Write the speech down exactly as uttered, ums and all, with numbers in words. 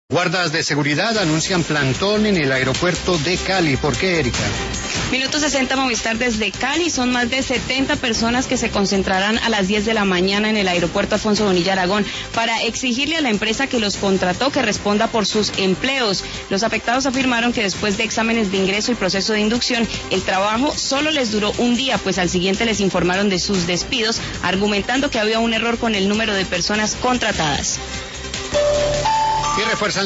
Guardas de seguridad anuncian plantón en el aeropuerto de Cali. ¿Por qué, Erika? Minuto sesenta Movistar desde Cali. Son más de setenta personas que se concentrarán a las diez de la mañana en el aeropuerto Alfonso Bonilla Aragón para exigirle a la empresa que los contrató que responda por sus empleos. Los afectados afirmaron que después de exámenes de ingreso y proceso de inducción, el trabajo solo les duró un día, pues al siguiente les informaron de sus despidos, argumentando que había un error con el número de personas contratadas. Y refuerzan